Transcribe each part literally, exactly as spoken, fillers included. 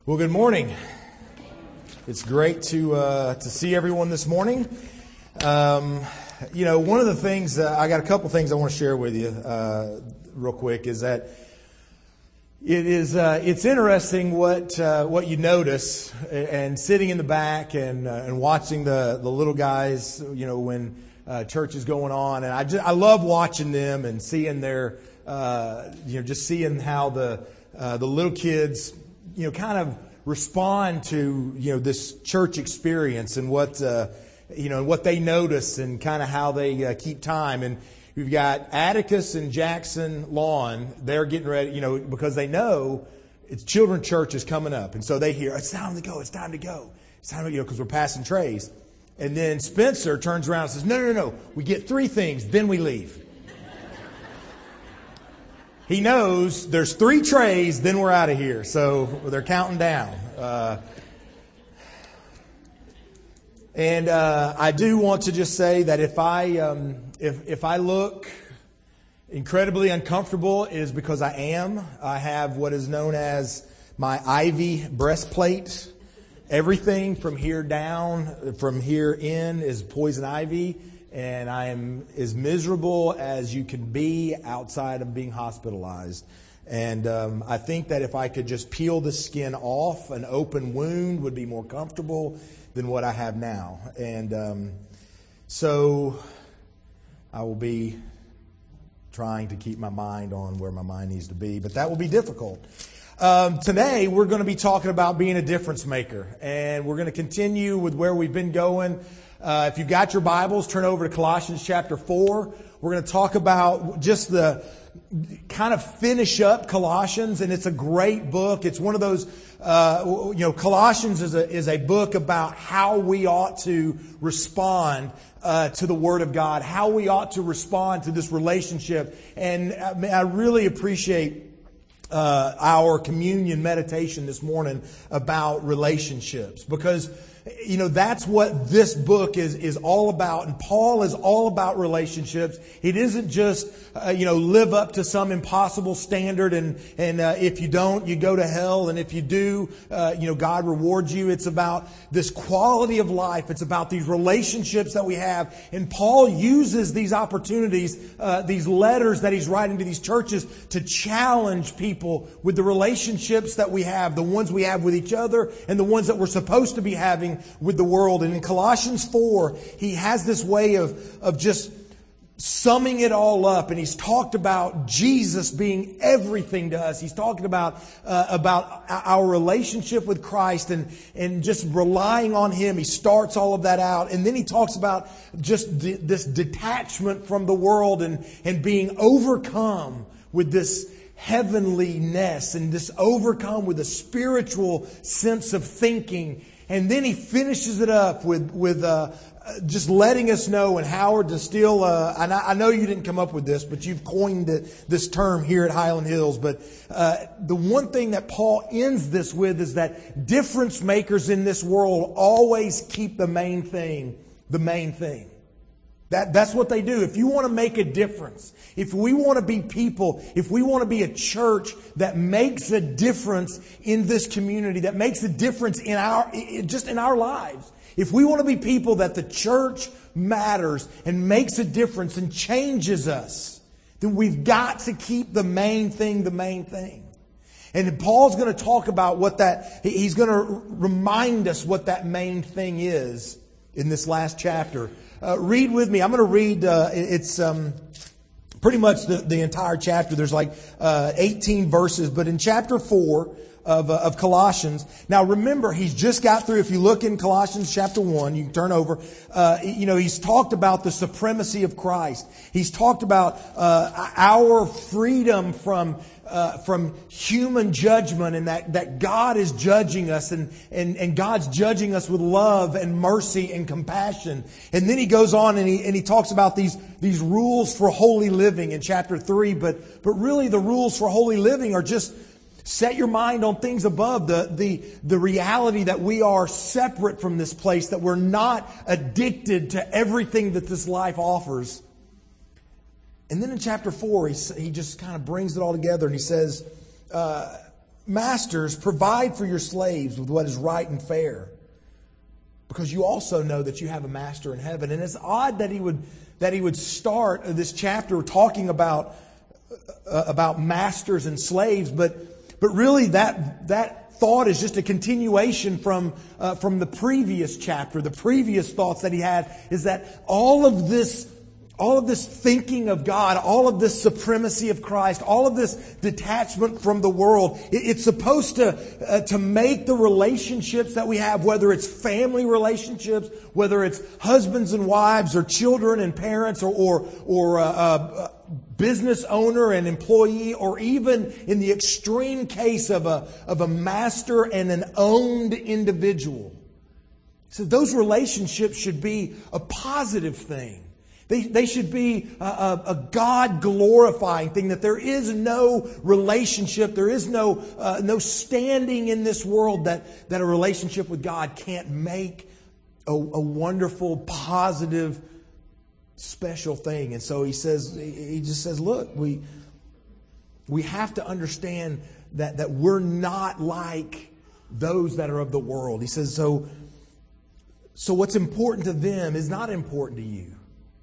Well, good morning. It's great to uh, to see everyone this morning. Um, you know, one of the things uh, I got a couple things I want to share with you uh, real quick is that it is uh, it's interesting what uh, what you notice and sitting in the back and uh, and watching the the little guys. You know, when uh, church is going on, and I just I love watching them and seeing their uh, you know just seeing how the uh, the little kids, you know, kind of respond to, you know, this church experience and what, uh, you know, what they notice and kind of how they uh, keep time. And we've got Atticus and Jackson Lawn. They're getting ready, you know, because they know it's children's church is coming up. And so they hear, it's time to go, it's time to go. It's time to, you know, because we're passing trays. And then Spencer turns around and says, no, no, no, we get three things, then we leave. He knows there's three trays, then we're out of here. So they're counting down. Uh, and uh, I do want to just say that if I um, if if I look incredibly uncomfortable, it is because I am. I have what is known as my ivy breastplate. Everything from here down, from here in, is poison ivy. And I am as miserable as you can be outside of being hospitalized. And um, I think that if I could just peel the skin off, an open wound would be more comfortable than what I have now. And um, so I will be trying to keep my mind on where my mind needs to be. But that will be difficult. Um, today, we're going to be talking about being a difference maker. And we're going to continue with where we've been going. Uh, if you've got your Bibles, turn over to Colossians chapter four. We're going to talk about just the kind of finish up Colossians, and it's a great book. It's one of those, uh, you know, Colossians is a is a book about how we ought to respond uh, to the Word of God, how we ought to respond to this relationship. And I really appreciate uh, our communion meditation this morning about relationships, because you know, that's what this book is, is all about. And Paul is all about relationships. It isn't just, uh, you know, live up to some impossible standard. And, and, uh, if you don't, you go to hell. And if you do, uh, you know, God rewards you. It's about this quality of life. It's about these relationships that we have. And Paul uses these opportunities, uh, these letters that he's writing to these churches to challenge people with the relationships that we have, the ones we have with each other and the ones that we're supposed to be having with the world. And in Colossians four, he has this way of, of just summing it all up. And he's talked about Jesus being everything to us. He's talking about, uh, about our relationship with Christ and, and just relying on Him. He starts all of that out. And then he talks about just d- this detachment from the world and, and being overcome with this heavenliness and this overcome with a spiritual sense of thinking. And then he finishes it up with with uh, just letting us know, and Howard to still, uh, and I, I know you didn't come up with this, but you've coined it, this term here at Highland Hills. But uh, the one thing that Paul ends this with is that difference makers in this world always keep the main thing, the main thing. That, that's what they do. If you want to make a difference, if we want to be people, if we want to be a church that makes a difference in this community, that makes a difference in our, just in our lives, if we want to be people that the church matters and makes a difference and changes us, then we've got to keep the main thing the main thing. And Paul's going to talk about what that, he's going to remind us what that main thing is in this last chapter. Uh, read with me. I'm going to read, uh, it's um, pretty much the, the entire chapter. There's like uh, eighteen verses. But in chapter four of, uh, of Colossians, now remember, he's just got through, if you look in Colossians chapter one, you can turn over, uh, you know, he's talked about the supremacy of Christ. He's talked about uh, our freedom from Uh, from human judgment, and that, that God is judging us, and, and, and God's judging us with love and mercy and compassion. And then he goes on and he, and he talks about these, these rules for holy living in chapter three. But, but really the rules for holy living are just set your mind on things above, the, the, the reality that we are separate from this place, that we're not addicted to everything that this life offers. And then in chapter four, he, he just kind of brings it all together and he says, uh, Masters, provide for your slaves with what is right and fair, because you also know that you have a master in heaven. And it's odd that he would that he would start this chapter talking about uh, about masters and slaves, but but really that that thought is just a continuation from uh, from the previous chapter. The previous thoughts that he had is that all of this all of this thinking of God, all of this supremacy of Christ, all of this detachment from the world, it, it's supposed to uh, to make the relationships that we have, whether it's family relationships, whether it's husbands and wives, or children and parents, or or, or uh, uh, business owner and employee, or even in the extreme case of a of a master and an owned individual. So those relationships should be a positive thing. They, they should be a, a, a God-glorifying thing, that there is no relationship, there is no uh, no standing in this world that, that a relationship with God can't make a, a wonderful, positive, special thing. And so he says, he just says, look, we we have to understand that, that we're not like those that are of the world. He says, so, so what's important to them is not important to you.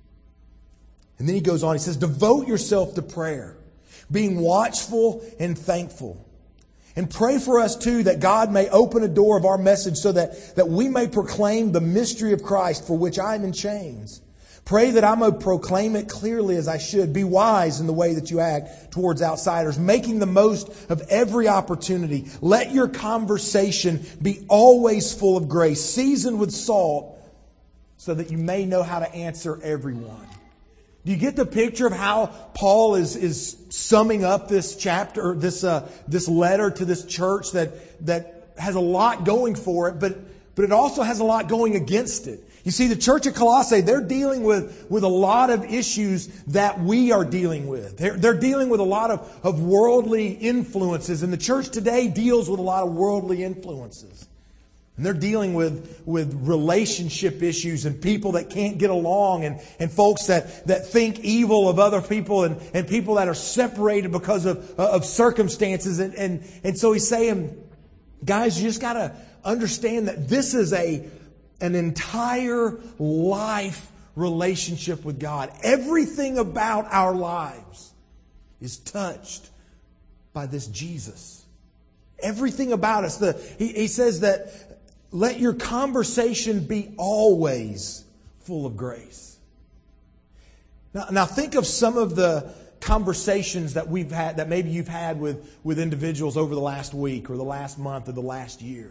And then he goes on, he says, devote yourself to prayer, being watchful and thankful. And pray for us too, that God may open a door of our message so that, that we may proclaim the mystery of Christ, for which I am in chains. Pray that I may proclaim it clearly as I should. Be wise in the way that you act towards outsiders, making the most of every opportunity. Let your conversation be always full of grace, seasoned with salt, so that you may know how to answer everyone. Do you get the picture of how Paul is, is summing up this chapter, or this uh, this letter to this church that that has a lot going for it, but but it also has a lot going against it? You see, the church at Colossae, they're dealing with, with a lot of issues that we are dealing with. They're, they're dealing with a lot of, of worldly influences, and the church today deals with a lot of worldly influences. And they're dealing with, with relationship issues and people that can't get along, and, and folks that, that think evil of other people, and, and people that are separated because of, of circumstances. And, and, and so he's saying, guys, you just got to understand that this is a an entire life relationship with God. Everything about our lives is touched by this Jesus. Everything about us. The, he, he says that let your conversation be always full of grace. Now, now think of some of the conversations that we've had, that maybe you've had with, with individuals over the last week or the last month or the last year.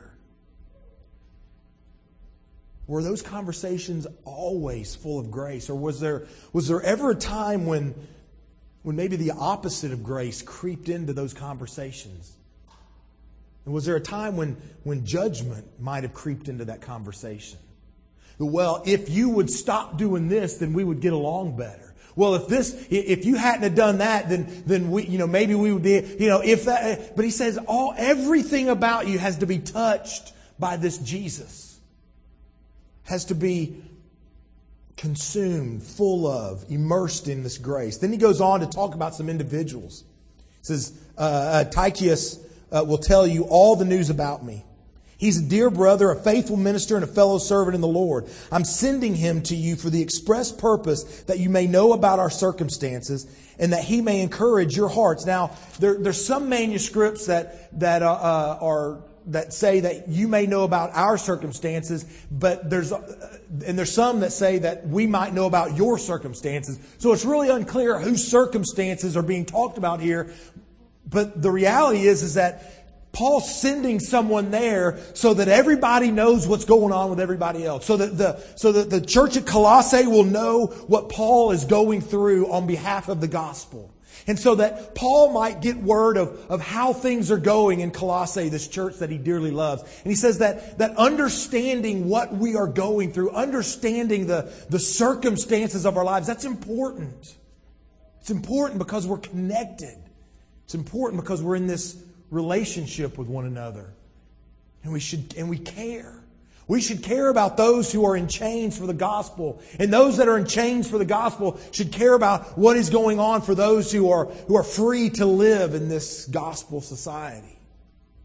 Were those conversations always full of grace? Or was there was there ever a time when when maybe the opposite of grace creeped into those conversations? And was there a time when, when judgment might have creeped into that conversation? Well, if you would stop doing this, then we would get along better. Well, if this, if you hadn't have done that, then then we, you know, maybe we would be, you know, if that. But he says, all everything about you has to be touched by this Jesus. Has to be consumed, full of, immersed in this grace. Then he goes on to talk about some individuals. He says, uh, uh, Tychicus uh, will tell you all the news about me. He's a dear brother, a faithful minister, and a fellow servant in the Lord. I'm sending him to you for the express purpose that you may know about our circumstances and that he may encourage your hearts. Now, there, there's some manuscripts that that uh, uh, are that say that you may know about our circumstances, but there's uh, and there's some that say that we might know about your circumstances. So it's really unclear whose circumstances are being talked about here. But the reality is, is that Paul's sending someone there so that everybody knows what's going on with everybody else. So that the, so that the church at Colossae will know what Paul is going through on behalf of the gospel. And so that Paul might get word of, of how things are going in Colossae, this church that he dearly loves. And he says that, that understanding what we are going through, understanding the, the circumstances of our lives, that's important. It's important because we're connected. It's important because we're in this relationship with one another. And we should, and we care. We should care about those who are in chains for the gospel. And those that are in chains for the gospel should care about what is going on for those who are, who are free to live in this gospel society.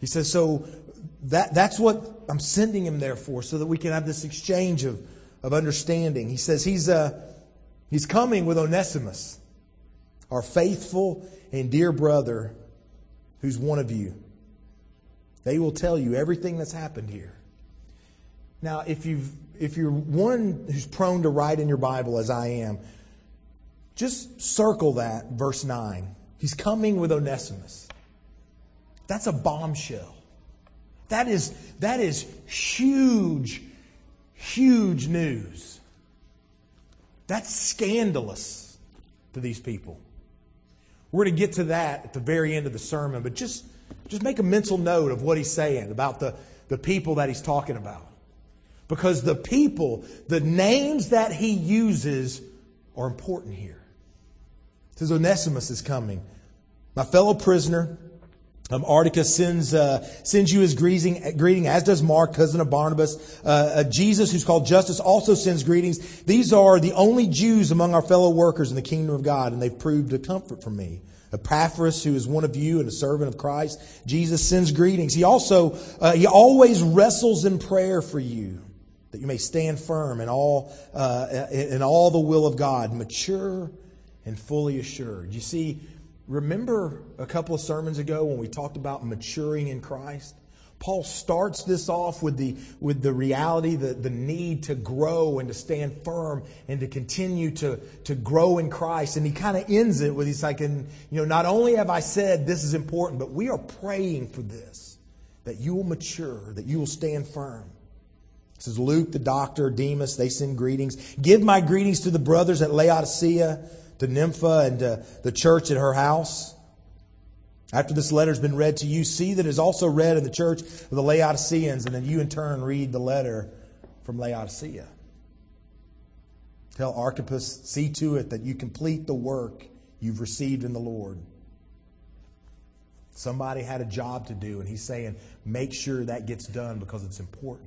He says, so that that's what I'm sending him there for, so that we can have this exchange of, of understanding. He says he's uh, he's coming with Onesimus, our faithful and dear brother, who's one of you. They will tell you everything that's happened here. Now, if you've if you're one who's prone to write in your Bible, as I am, just circle that, verse nine. He's coming with Onesimus. That's a bombshell. That is, that is huge, huge news. That's scandalous to these people. We're going to get to that at the very end of the sermon, but just, just make a mental note of what he's saying about the, the people that he's talking about. Because the people, the names that he uses are important here. It says Onesimus is coming. My fellow prisoner, um, Articus sends uh, sends you his greeting, greeting, as does Mark, cousin of Barnabas. Uh, uh, Jesus, who's called Justus, also sends greetings. These are the only Jews among our fellow workers in the kingdom of God, and they've proved a comfort for me. Epaphras, who is one of you and a servant of Christ, Jesus sends greetings. He also, uh, he always wrestles in prayer for you, that you may stand firm in all, uh, in all the will of God, mature and fully assured. You see, remember a couple of sermons ago when we talked about maturing in Christ? Paul starts this off with the with the reality, the, the need to grow and to stand firm and to continue to, to grow in Christ. And he kind of ends it with, he's like, and, you know, not only have I said this is important, but we are praying for this, that you will mature, that you will stand firm. This is Luke, the doctor, Demas, they send greetings. Give my greetings to the brothers at Laodicea, to Nympha, and to the church at her house. After this letter has been read to you, see that it is also read in the church of the Laodiceans, and then you in turn read the letter from Laodicea. Tell Archippus, see to it that you complete the work you've received in the Lord. Somebody had a job to do, and he's saying, make sure that gets done because it's important.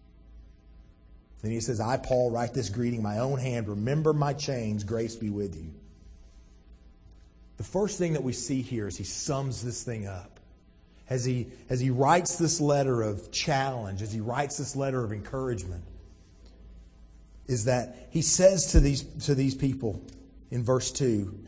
Then he says, I, Paul, write this greeting in my own hand. Remember my chains. Grace be with you. The first thing that we see here is he sums this thing up. As he, as he writes this letter of challenge, as he writes this letter of encouragement, is that he says to these, to these people in verse two,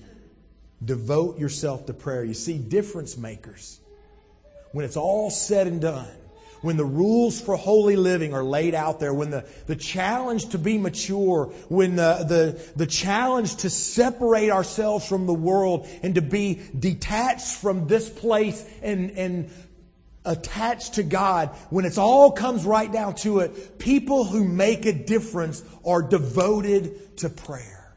devote yourself to prayer. You see, difference makers, when it's all said and done, when the rules for holy living are laid out there, when the, the challenge to be mature, when the, the, the challenge to separate ourselves from the world and to be detached from this place and, and attached to God, when it's all comes right down to it, people who make a difference are devoted to prayer.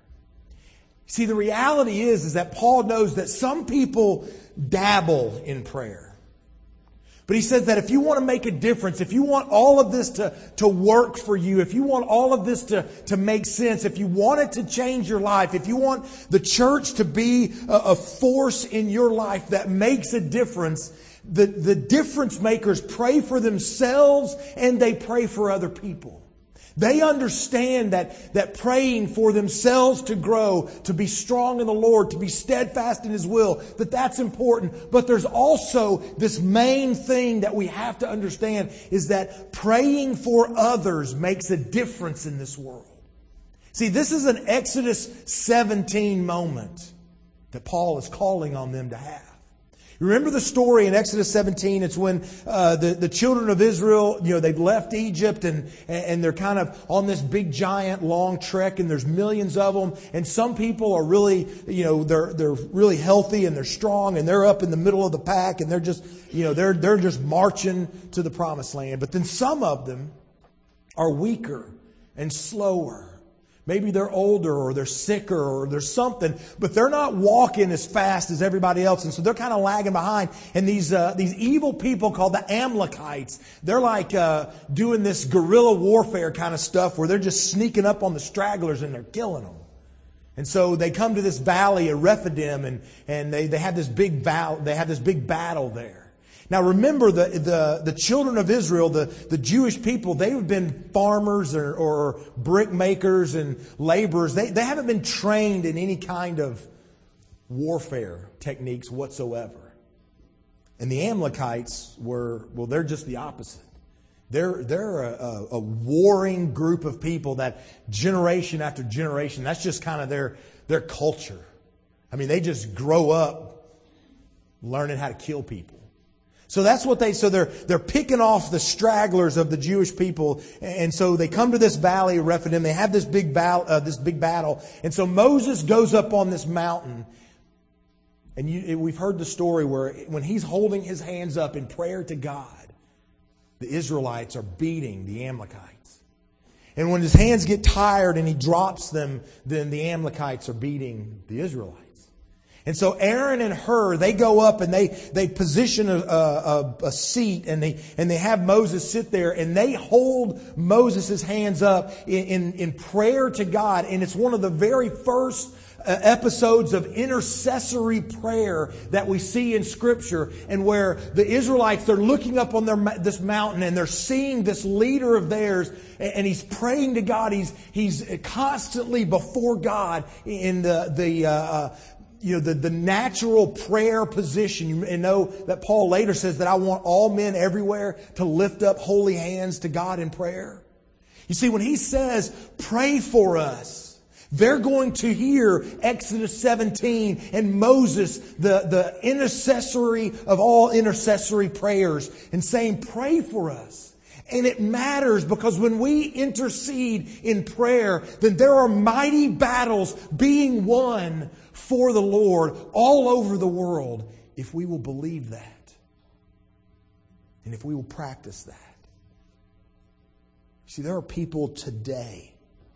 See, the reality is, is that Paul knows that some people dabble in prayer. But he says that if you want to make a difference, if you want all of this to, to work for you, if you want all of this to, to make sense, if you want it to change your life, if you want the church to be a, a force in your life that makes a difference, the, the difference makers pray for themselves and they pray for other people. They understand that, that praying for themselves to grow, to be strong in the Lord, to be steadfast in His will, that that's important. But there's also this main thing that we have to understand is that praying for others makes a difference in this world. See, this is an Exodus seventeen moment that Paul is calling on them to have. Remember the story in Exodus seventeen? It's when uh, the, the children of Israel, you know, they've left Egypt and, and they're kind of on this big, giant, long trek, and there's millions of them. And some people are really, you know, they're they're really healthy and they're strong and they're up in the middle of the pack and they're just, you know, they're they're just marching to the promised land. But then some of them are weaker and slower. Maybe they're older or they're sicker or there's something, but they're not walking as fast as everybody else. And so they're kind of lagging behind. And these uh, these evil people called the Amalekites, they're like uh, doing this guerrilla warfare kind of stuff where they're just sneaking up on the stragglers and they're killing them. And so they come to this valley of Rephidim and, and they, they have this big val- they have this big battle there. Now remember, the, the, the children of Israel, the, the Jewish people, they've been farmers or, or brick makers and laborers. They, they haven't been trained in any kind of warfare techniques whatsoever. And the Amalekites were, well, they're just the opposite. They're, they're a, a, a warring group of people that generation after generation, that's just kind of their, their culture. I mean, they just grow up learning how to kill people. So that's what they, so they're, they're picking off the stragglers of the Jewish people. And so they come to this valley of Rephidim. They have this big battle, uh, this big battle. And so Moses goes up on this mountain. And you, we've heard the story where when he's holding his hands up in prayer to God, the Israelites are beating the Amalekites. And when his hands get tired and he drops them, then the Amalekites are beating the Israelites. And so Aaron and Hur, they go up and they, they position a, a, a seat and they, and they have Moses sit there and they hold Moses' hands up in, in, in prayer to God. And it's one of the very first Uh, episodes of intercessory prayer that we see in Scripture, and where the Israelites, they're looking up on their this mountain and they're seeing this leader of theirs, and, and he's praying to God. He's he's constantly before God in the the. Uh, You know, the, the natural prayer position. You know that Paul later says that I want all men everywhere to lift up holy hands to God in prayer. You see, when he says, pray for us, they're going to hear Exodus seventeen and Moses, the, the intercessory of all intercessory prayers, and saying, pray for us. And it matters because when we intercede in prayer, then there are mighty battles being won for the Lord all over the world if we will believe that. And if we will practice that. See, there are people today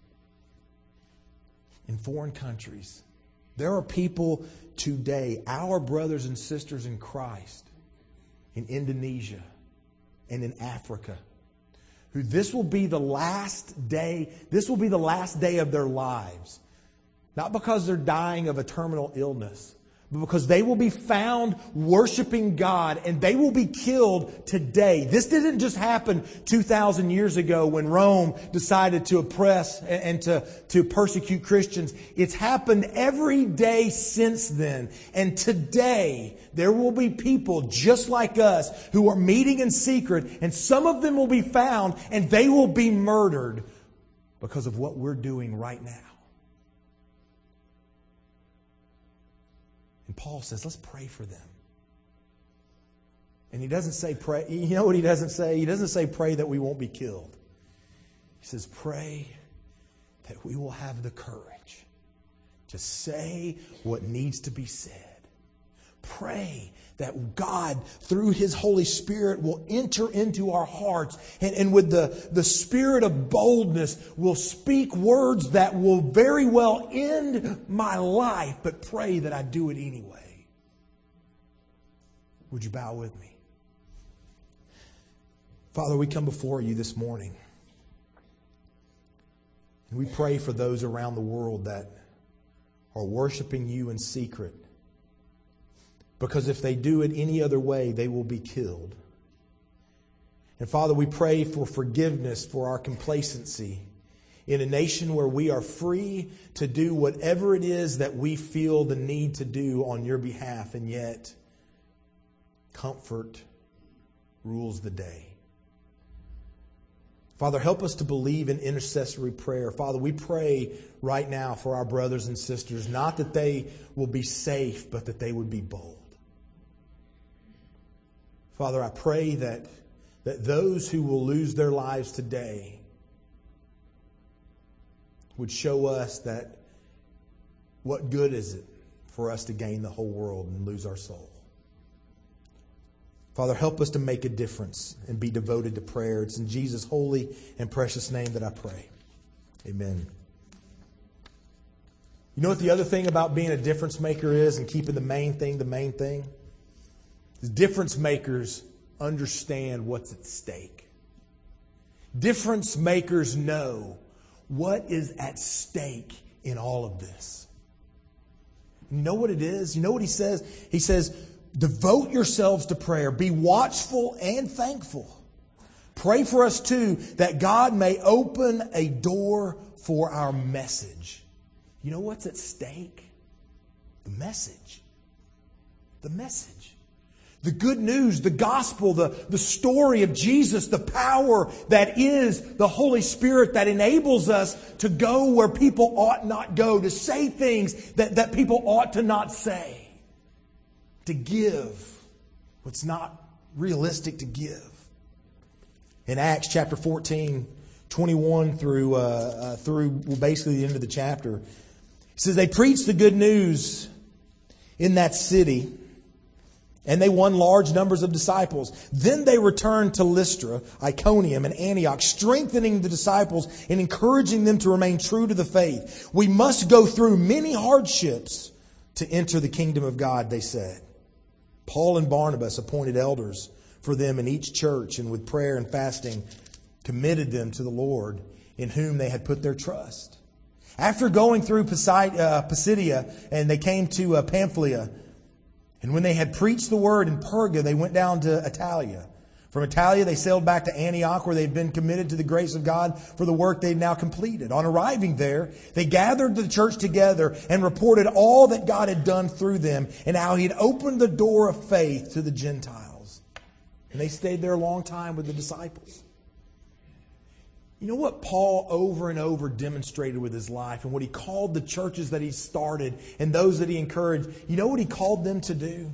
in foreign countries. There are people today, our brothers and sisters in Christ, in Indonesia and in Africa, who this will be the last day, this will be the last day of their lives. Not because they're dying of a terminal illness, but because they will be found worshiping God and they will be killed today. This didn't just happen two thousand years ago when Rome decided to oppress and to, to persecute Christians. It's happened every day since then. And today, there will be people just like us who are meeting in secret, and some of them will be found and they will be murdered because of what we're doing right now. And Paul says, let's pray for them. And he doesn't say pray. You know what he doesn't say? He doesn't say pray that we won't be killed. He says pray that we will have the courage to say what needs to be said. Pray that God, through His Holy Spirit, will enter into our hearts. And, and with the, the spirit of boldness, will speak words that will very well end my life. But pray that I do it anyway. Would you bow with me? Father, we come before you this morning. And we pray for those around the world that are worshiping you in secret. Because if they do it any other way, they will be killed. And Father, we pray for forgiveness for our complacency in a nation where we are free to do whatever it is that we feel the need to do on your behalf, and yet comfort rules the day. Father, help us to believe in intercessory prayer. Father, we pray right now for our brothers and sisters, not that they will be safe, but that they would be bold. Father, I pray that, that those who will lose their lives today would show us that what good is it for us to gain the whole world and lose our soul. Father, help us to make a difference and be devoted to prayer. It's in Jesus' holy and precious name that I pray. Amen. You know what the other thing about being a difference maker is and keeping the main thing the main thing? Is difference makers understand what's at stake. Difference makers know what is at stake in all of this. You know what it is? You know what he says? He says, devote yourselves to prayer. Be watchful and thankful. Pray for us too, that God may open a door for our message. You know what's at stake? The message. The message. The good news, the gospel, the, the story of Jesus, the power that is the Holy Spirit that enables us to go where people ought not go, to say things that, that people ought to not say, to give what's not realistic to give. In Acts chapter fourteen, twenty-one through, uh, uh, through basically the end of the chapter, it says, they preached the good news in that city, and they won large numbers of disciples. Then they returned to Lystra, Iconium, and Antioch, strengthening the disciples and encouraging them to remain true to the faith. We must go through many hardships to enter the kingdom of God, they said. Paul and Barnabas appointed elders for them in each church, and with prayer and fasting committed them to the Lord, in whom they had put their trust. After going through Pisidia, and they came to Pamphylia, and when they had preached the word in Perga, they went down to Italia. From Italia, they sailed back to Antioch, where they had been committed to the grace of God for the work they had now completed. On arriving there, they gathered the church together and reported all that God had done through them and how He had opened the door of faith to the Gentiles. And they stayed there a long time with the disciples. You know what Paul over and over demonstrated with his life, and what he called the churches that he started and those that he encouraged? You know what he called them to do?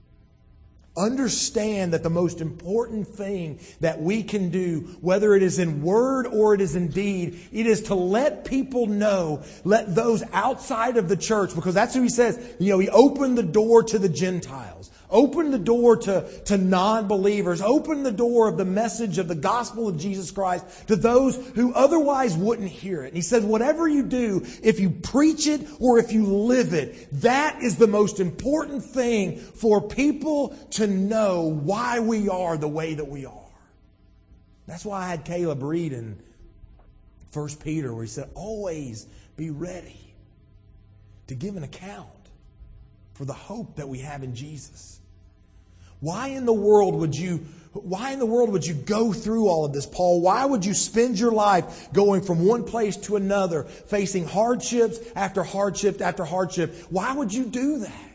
Understand that the most important thing that we can do, whether it is in word or it is in deed, it is to let people know, let those outside of the church, because that's who he says, you know, he opened the door to the Gentiles. Open the door to, to non-believers. Open the door of the message of the gospel of Jesus Christ to those who otherwise wouldn't hear it. And he says, whatever you do, if you preach it or if you live it, that is the most important thing for people to know why we are the way that we are. That's why I had Caleb read in First Peter, where he said, always be ready to give an account for the hope that we have in Jesus. Why in the world would you why in the world would you go through all of this, Paul? Why would you spend your life going from one place to another, facing hardships after hardship after hardship? Why would you do that?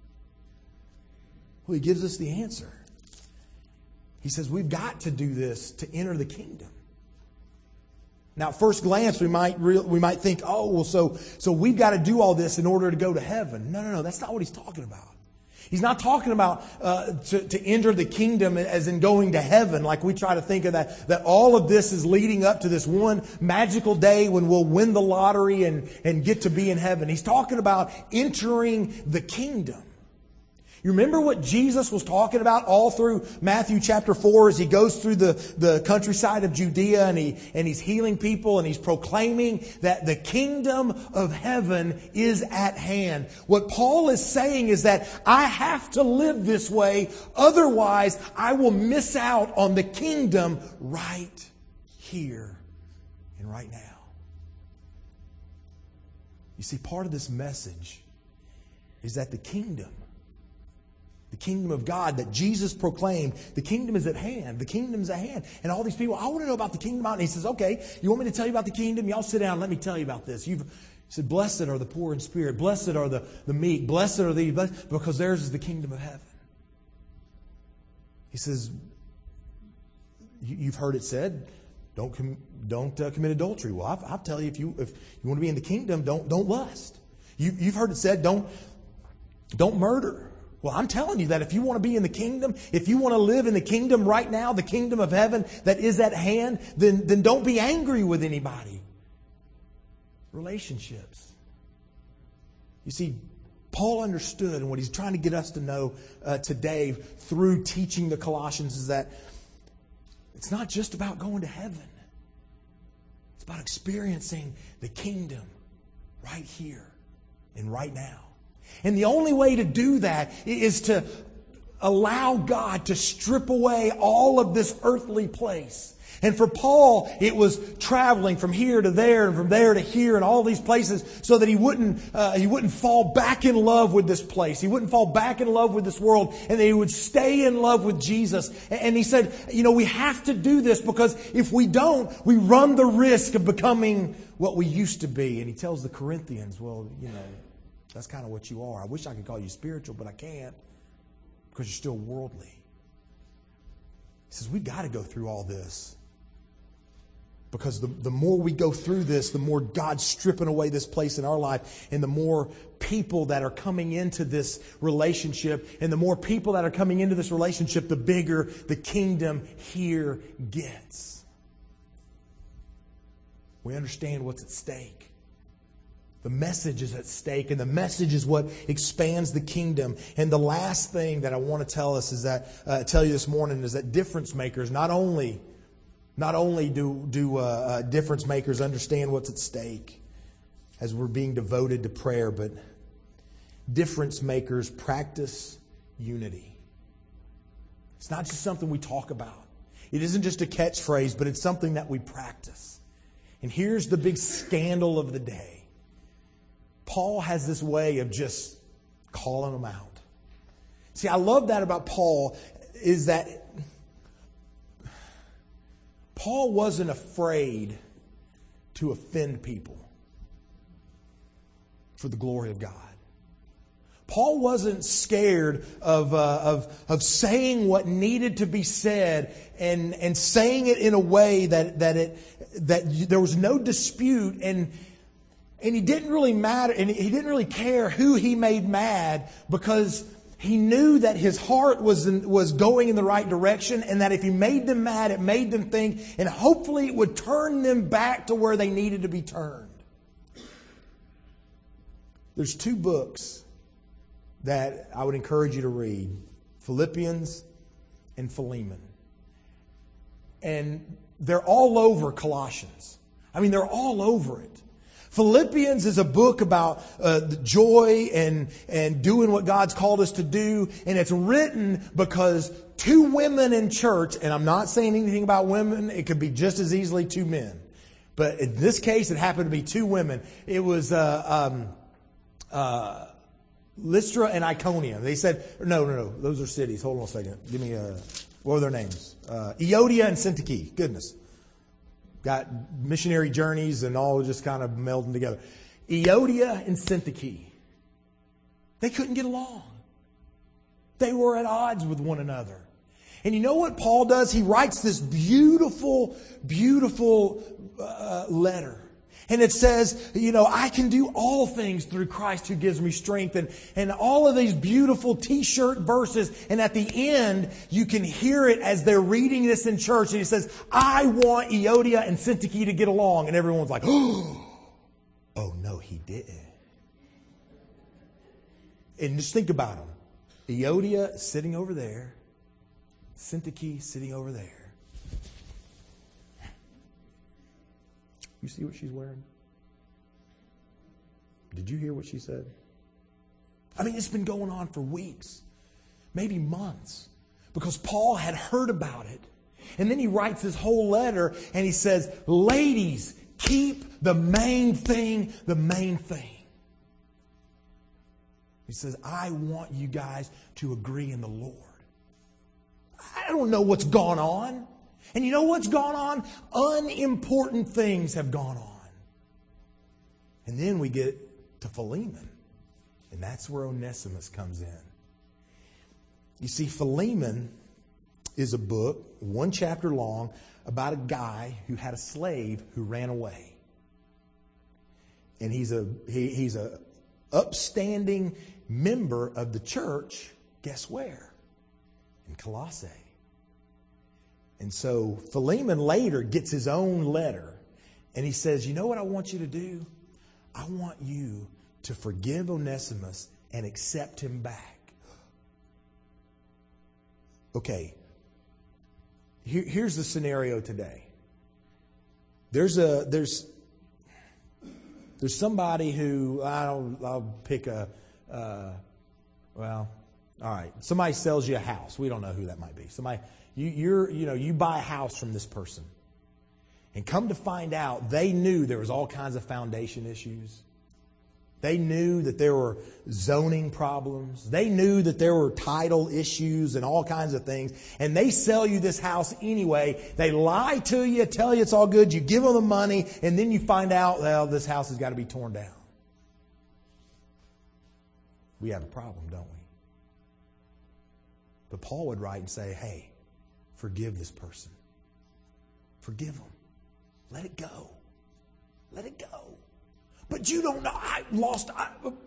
Well, he gives us the answer. He says we've got to do this to enter the kingdom. Now, at first glance, we might re- we might think, oh, well, so so we've got to do all this in order to go to heaven. No, no, no, that's not what he's talking about. He's not talking about uh, to, to enter the kingdom as in going to heaven, like we try to think of that, that all of this is leading up to this one magical day when we'll win the lottery and, and get to be in heaven. He's talking about entering the kingdom. You remember what Jesus was talking about all through Matthew chapter four as he goes through the, the countryside of Judea and he and he's healing people and he's proclaiming that the kingdom of heaven is at hand. What Paul is saying is that I have to live this way, otherwise I will miss out on the kingdom right here and right now. You see, part of this message is that the kingdom The kingdom of God that Jesus proclaimed, the kingdom is at hand. The kingdom's at hand. And all these people, I want to know about the kingdom. And he says, okay, you want me to tell you about the kingdom? Y'all sit down and let me tell you about this. You've he said, blessed are the poor in spirit. Blessed are the, the meek. Blessed are the, blessed, because theirs is the kingdom of heaven. He says, you've heard it said, don't com, don't uh, commit adultery. Well, I'll, I'll tell you, if you if you want to be in the kingdom, don't don't lust. You, you've heard it said, don't don't murder. Well, I'm telling you that if you want to be in the kingdom, if you want to live in the kingdom right now, the kingdom of heaven that is at hand, then, then don't be angry with anybody. Relationships. You see, Paul understood, and what he's trying to get us to know uh, today through teaching the Colossians is that it's not just about going to heaven. It's about experiencing the kingdom right here and right now. And the only way to do that is to allow God to strip away all of this earthly place. And for Paul, it was traveling from here to there and from there to here and all these places so that he wouldn't uh, he wouldn't fall back in love with this place. He wouldn't fall back in love with this world, and that he would stay in love with Jesus. And he said, you know, we have to do this because if we don't, we run the risk of becoming what we used to be. And he tells the Corinthians, well, you know, that's kind of what you are. I wish I could call you spiritual, but I can't. because you're still worldly. He says, we've got to go through all this. Because the, the more we go through this, the more God's stripping away this place in our life. And the more people that are coming into this relationship, and the more people that are coming into this relationship, the bigger the kingdom here gets. We understand what's at stake. The message is at stake, and the message is what expands the kingdom. And the last thing that I want to tell us is that, uh, tell you this morning, is that difference makers not only Not only do, do uh, uh, difference makers understand what's at stake as we're being devoted to prayer, but difference makers practice unity. It's not just something we talk about. It isn't just a catchphrase, but it's something that we practice. And here's the big scandal of the day. Paul has this way of just calling them out. See, I love that about Paul, is that Paul wasn't afraid to offend people for the glory of God. Paul wasn't scared of, uh, of, of saying what needed to be said and, and saying it in a way that, that, it, that there was no dispute, and, and he didn't really matter, and he didn't really care who he made mad, because he knew that his heart was in, was going in the right direction, and that if he made them mad, it made them think, and hopefully it would turn them back to where they needed to be turned. There's two books that I would encourage you to read, Philippians and Philemon. And they're all over Colossians. I mean, they're all over it. Philippians is a book about uh, the joy and, and doing what God's called us to do. And it's written because two women in church, and I'm not saying anything about women, it could be just as easily two men. But in this case, it happened to be two women. It was uh, um, uh, Lystra and Iconium. They said, no, no, no, those are cities. Hold on a second. Give me a, what are their names? Uh, Euodia and Syntyche. Goodness. Got missionary journeys and all just kind of melding together. Euodia and Syntyche. They couldn't get along. They were at odds with one another. And you know what Paul does? He writes this beautiful, beautiful uh, letter. And it says, you know, I can do all things through Christ who gives me strength. And, and all of these beautiful t-shirt verses. And at the end, you can hear it as they're reading this in church. And he says, I want Euodia and Syntyche to get along. And everyone's like, oh, oh no, he didn't. And just think about them. Euodia sitting over there. Syntyche sitting over there. You see what she's wearing? Did you hear what she said? I mean, it's been going on for weeks, maybe months, because Paul had heard about it. And then he writes this whole letter and he says, ladies, keep the main thing the main thing. He says, I want you guys to agree in the Lord. I don't know what's gone on. And you know what's gone on? Unimportant things have gone on. And then we get to Philemon. And that's where Onesimus comes in. You see, Philemon is a book, one chapter long, about a guy who had a slave who ran away. And he's a he, he's a upstanding member of the church, guess where? In Colossae. And so Philemon later gets his own letter and he says, you know what I want you to do? I want you to forgive Onesimus and accept him back. Okay, Here, here's the scenario today. There's a there's there's somebody who I don't I'll pick a uh, well all right somebody sells you a house. We don't know who that might be. Somebody. You, you're, you know, you buy a house from this person. And come to find out, they knew there was all kinds of foundation issues. They knew that there were zoning problems. They knew that there were title issues and all kinds of things. And they sell you this house anyway. They lie to you, tell you it's all good. You give them the money, and then you find out, well, this house has got to be torn down. We have a problem, don't we? But Paul would write and say, hey, forgive this person. Forgive them. Let it go. Let it go. But you don't know. I lost. I,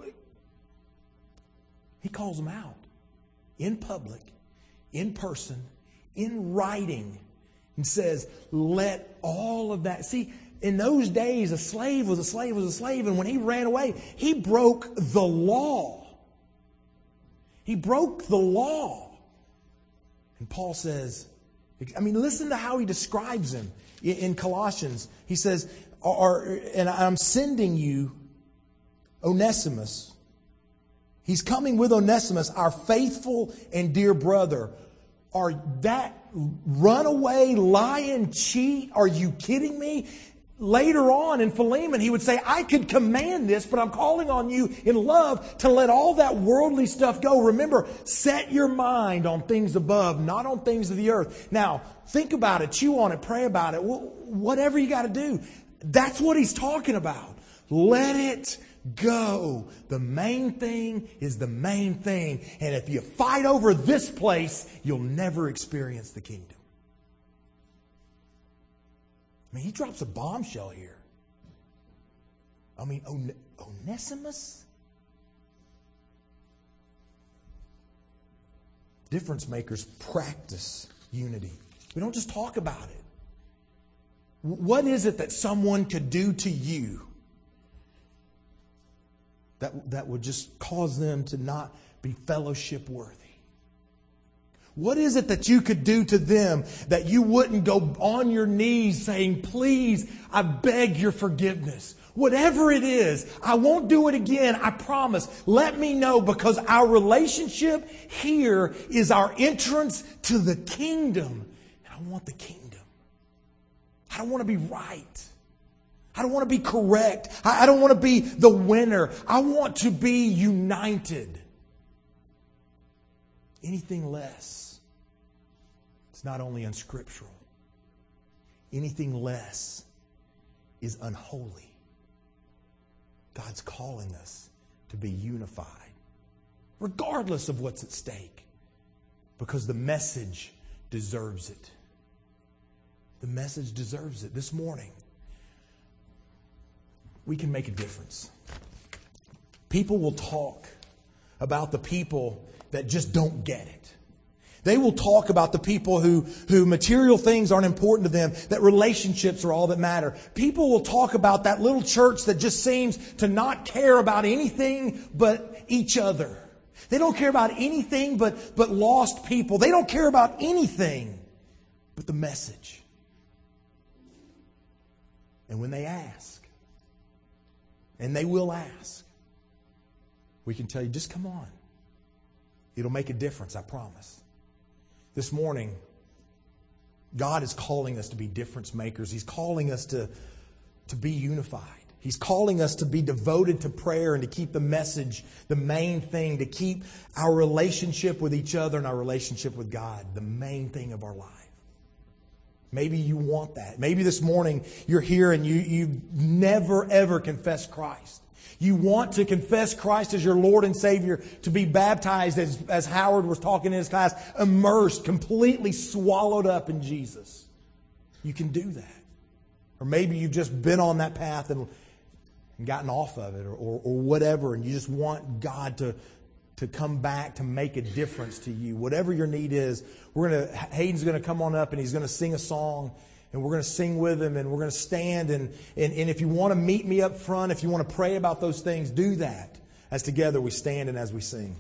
he calls them out in public, in person, in writing, and says, let all of that. See, in those days, a slave was a slave was a slave. And when he ran away, he broke the law. He broke the law. And Paul says, I mean, listen to how he describes him in Colossians. He says, or, and I'm sending you Onesimus. He's coming with Onesimus, our faithful and dear brother. Are that runaway, lying, cheat? Are you kidding me? Later on in Philemon, he would say, I could command this, but I'm calling on you in love to let all that worldly stuff go. Remember, set your mind on things above, not on things of the earth. Now, think about it, chew on it, pray about it, whatever you got to do. That's what he's talking about. Let it go. The main thing is the main thing. And if you fight over this place, you'll never experience the kingdom. I mean, he drops a bombshell here. I mean, On- Onesimus? Difference makers practice unity. We don't just talk about it. What is it that someone could do to you that, that would just cause them to not be fellowship worthy? What is it that you could do to them that you wouldn't go on your knees saying, please, I beg your forgiveness. Whatever it is, I won't do it again, I promise. Let me know, because our relationship here is our entrance to the kingdom. And I want the kingdom. I don't want to be right. I don't want to be correct. I don't want to be the winner. I want to be united. Anything less, it's not only unscriptural. Anything less is unholy. God's calling us to be unified, regardless of what's at stake, because the message deserves it. The message deserves it. This morning, we can make a difference. People will talk about the people that just don't get it. They will talk about the people who, who material things aren't important to them, that relationships are all that matter. People will talk about that little church that just seems to not care about anything but each other. They don't care about anything but, but lost people. They don't care about anything but the message. And when they ask, and they will ask, we can tell you, just come on. It'll make a difference, I promise. This morning, God is calling us to be difference makers. He's calling us to, to be unified. He's calling us to be devoted to prayer and to keep the message the main thing, to keep our relationship with each other and our relationship with God the main thing of our life. Maybe you want that. Maybe this morning you're here and you, you've never ever confessed Christ. You want to confess Christ as your Lord and Savior, to be baptized, as, as Howard was talking in his class, immersed, completely swallowed up in Jesus. You can do that. Or maybe you've just been on that path and, and gotten off of it, or, or, or whatever, and you just want God to, to come back to make a difference to you. Whatever your need is, we're gonna Hayden's going to come on up and he's going to sing a song. And we're going to sing with him, and we're going to stand. And, and, and if you want to meet me up front, if you want to pray about those things, do that as together we stand and as we sing.